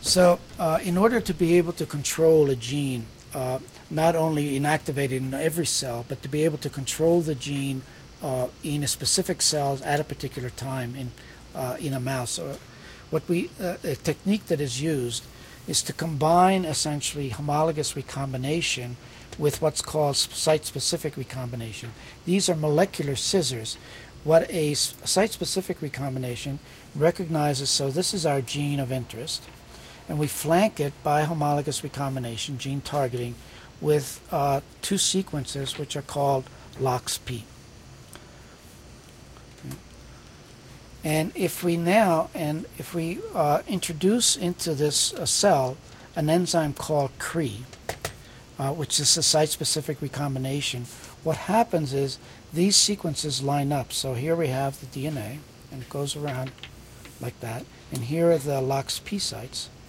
So, in order to be able to control a gene, not only inactivated in every cell, but to be able to control the gene in a specific cell at a particular time in a mouse, a technique that is used is to combine essentially homologous recombination with what's called site-specific recombination. These are molecular scissors. What a site-specific recombination recognizes, so this is our gene of interest, and we flank it by homologous recombination, gene targeting, with two sequences which are called LOXP. Okay. And if we introduce into this cell an enzyme called CRE, which is a site-specific recombination, what happens is these sequences line up. So here we have the DNA, and it goes around like that, and here are the LOXP sites.